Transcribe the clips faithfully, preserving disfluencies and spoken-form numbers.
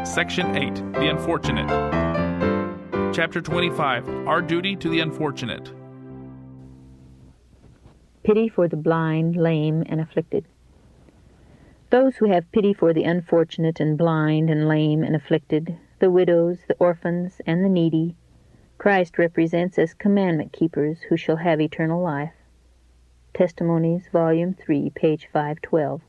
Section eight, The Unfortunate. Chapter twenty-five, Our Duty to the Unfortunate. Pity for the blind, lame, and afflicted. Those who have pity for the unfortunate and blind and lame and afflicted, the widows, the orphans, and the needy, Christ represents as commandment keepers who shall have eternal life. Testimonies, Volume three, page five twelve.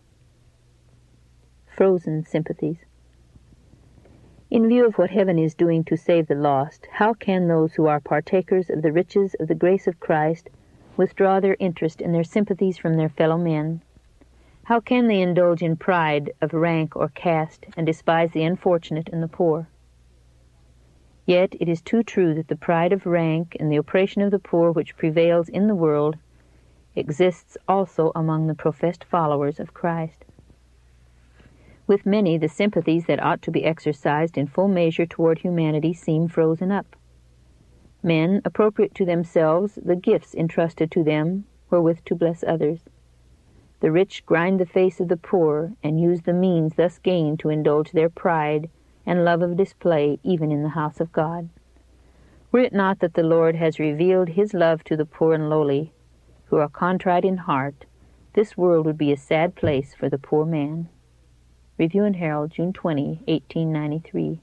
Frozen sympathies. In view of what heaven is doing to save the lost, how can those who are partakers of the riches of the grace of Christ withdraw their interest and their sympathies from their fellow men? How can they indulge in pride of rank or caste and despise the unfortunate and the poor? Yet it is too true that the pride of rank and the oppression of the poor which prevails in the world exists also among the professed followers of Christ. With many, the sympathies that ought to be exercised in full measure toward humanity seem frozen up. Men appropriate to themselves the gifts entrusted to them wherewith to bless others. The rich grind the face of the poor and use the means thus gained to indulge their pride and love of display even in the house of God. Were it not that the Lord has revealed his love to the poor and lowly, who are contrite in heart, this world would be a sad place for the poor man. Review and Herald, June twentieth, eighteen ninety-three.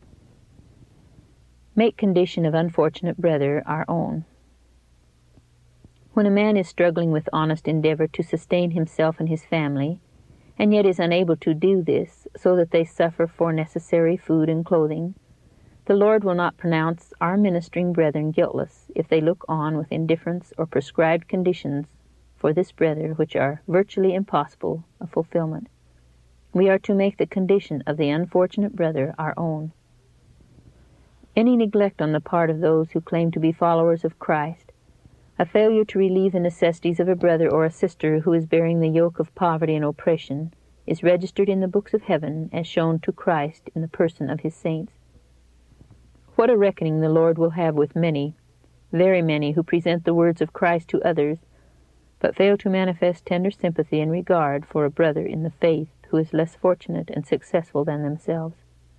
Make condition of unfortunate brother our own. When a man is struggling with honest endeavor to sustain himself and his family, and yet is unable to do this, so that they suffer for necessary food and clothing, the Lord will not pronounce our ministering brethren guiltless if they look on with indifference or prescribed conditions for this brother which are virtually impossible of fulfillment. We are to make the condition of the unfortunate brother our own. Any neglect on the part of those who claim to be followers of Christ, a failure to relieve the necessities of a brother or a sister who is bearing the yoke of poverty and oppression, is registered in the books of heaven as shown to Christ in the person of his saints. What a reckoning the Lord will have with many, very many, who present the words of Christ to others, but fail to manifest tender sympathy and regard for a brother in the faith who is less fortunate and successful than themselves.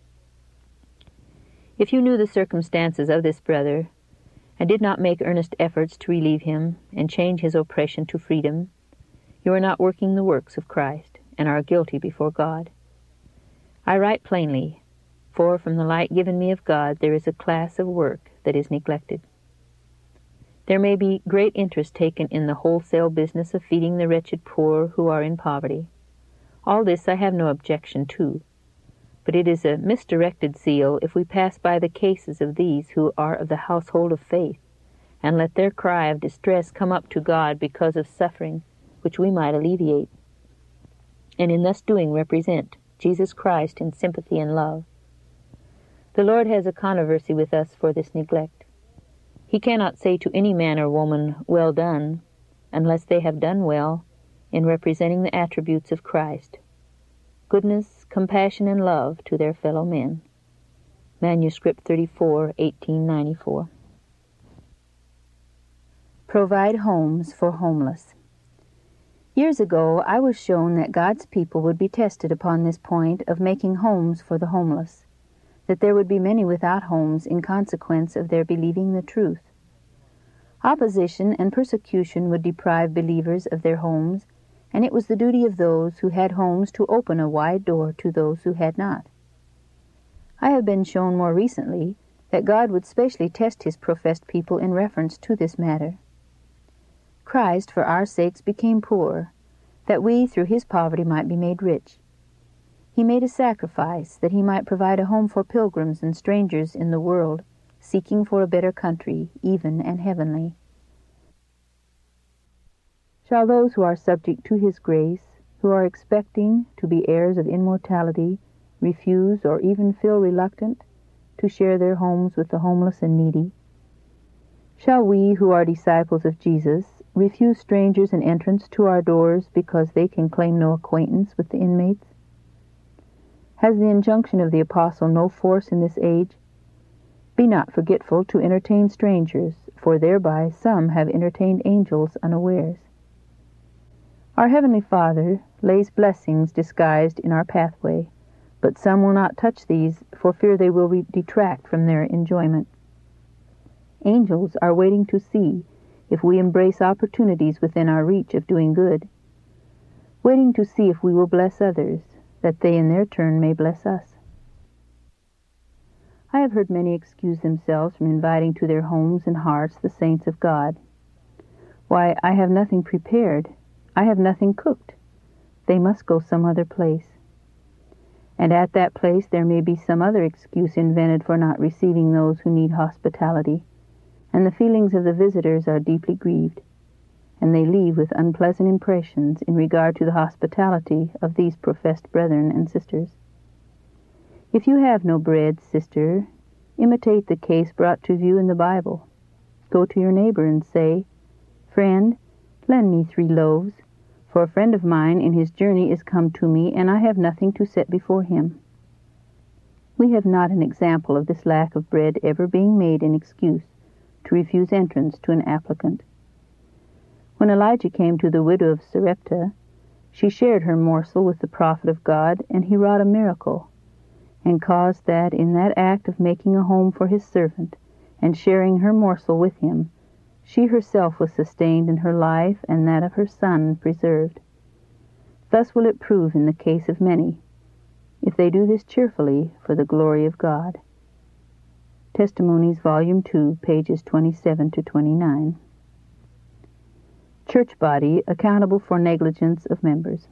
If you knew the circumstances of this brother, and did not make earnest efforts to relieve him and change his oppression to freedom, you are not working the works of Christ, and are guilty before God. I write plainly, for from the light given me of God there is a class of work that is neglected. There may be great interest taken in the wholesale business of feeding the wretched poor who are in poverty. All this I have no objection to, but it is a misdirected zeal if we pass by the cases of these who are of the household of faith, and let their cry of distress come up to God because of suffering which we might alleviate, and in thus doing represent Jesus Christ in sympathy and love. The Lord has a controversy with us for this neglect. He cannot say to any man or woman, "Well done," unless they have done well in representing the attributes of Christ: goodness, compassion, and love to their fellow men. Manuscript thirty-four, eighteen ninety-four. Provide homes for homeless. Years ago, I was shown that God's people would be tested upon this point of making homes for the homeless, that there would be many without homes in consequence of their believing the truth. Opposition and persecution would deprive believers of their homes, and it was the duty of those who had homes to open a wide door to those who had not. I have been shown more recently that God would specially test his professed people in reference to this matter. Christ, for our sakes, became poor, that we, through his poverty, might be made rich. He made a sacrifice that he might provide a home for pilgrims and strangers in the world, seeking for a better country, even and heavenly. Shall those who are subject to his grace, who are expecting to be heirs of immortality, refuse or even feel reluctant to share their homes with the homeless and needy? Shall we, who are disciples of Jesus, refuse strangers an entrance to our doors because they can claim no acquaintance with the inmates? Has the injunction of the apostle no force in this age? Be not forgetful to entertain strangers, for thereby some have entertained angels unawares. Our Heavenly Father lays blessings disguised in our pathway, but some will not touch these for fear they will re- detract from their enjoyment. Angels are waiting to see if we embrace opportunities within our reach of doing good, waiting to see if we will bless others, that they in their turn may bless us. I have heard many excuse themselves from inviting to their homes and hearts the saints of God. Why, I have nothing prepared. I have nothing cooked. They must go some other place. And at that place there may be some other excuse invented for not receiving those who need hospitality, and the feelings of the visitors are deeply grieved, and they leave with unpleasant impressions in regard to the hospitality of these professed brethren and sisters. If you have no bread, sister, imitate the case brought to view in the Bible. Go to your neighbor and say, "Friend, lend me three loaves, for a friend of mine in his journey is come to me, and I have nothing to set before him." We have not an example of this lack of bread ever being made an excuse to refuse entrance to an applicant. When Elijah came to the widow of Sarepta, she shared her morsel with the prophet of God, and he wrought a miracle, and caused that in that act of making a home for his servant, and sharing her morsel with him, she herself was sustained in her life, and that of her son preserved. Thus will it prove in the case of many, if they do this cheerfully for the glory of God. Testimonies, Volume two, pages twenty-seven to twenty-nine. Church body accountable for negligence of members.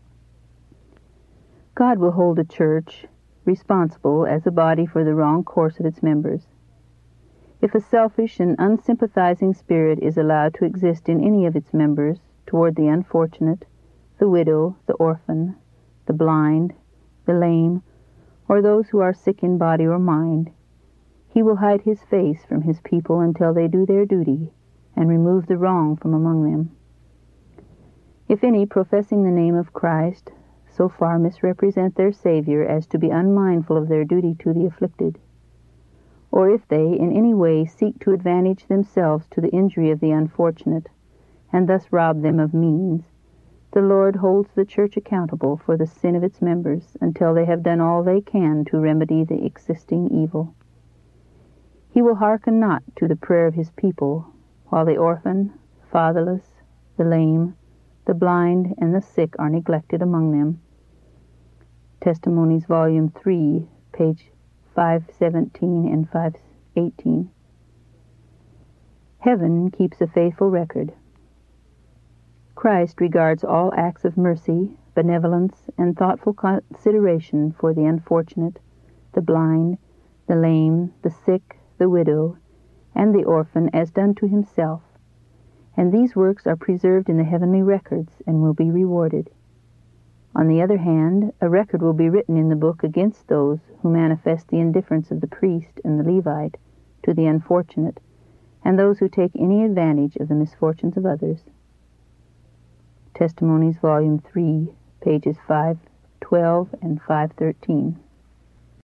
God will hold a church responsible as a body for the wrong course of its members. If a selfish and unsympathizing spirit is allowed to exist in any of its members toward the unfortunate, the widow, the orphan, the blind, the lame, or those who are sick in body or mind, he will hide his face from his people until they do their duty and remove the wrong from among them. If any, professing the name of Christ, so far misrepresent their Savior as to be unmindful of their duty to the afflicted, or if they in any way seek to advantage themselves to the injury of the unfortunate, and thus rob them of means, the Lord holds the church accountable for the sin of its members until they have done all they can to remedy the existing evil. He will hearken not to the prayer of his people, while the orphan, fatherless, the lame, the blind, and the sick are neglected among them. Testimonies, Volume three, page five seventeen and five eighteen. Heaven keeps a faithful record. Christ regards all acts of mercy, benevolence, and thoughtful consideration for the unfortunate, the blind, the lame, the sick, the widow, and the orphan as done to himself, and these works are preserved in the heavenly records and will be rewarded. On the other hand, a record will be written in the book against those who manifest the indifference of the priest and the Levite to the unfortunate, and those who take any advantage of the misfortunes of others. Testimonies, Volume three, pages five twelve and five thirteen.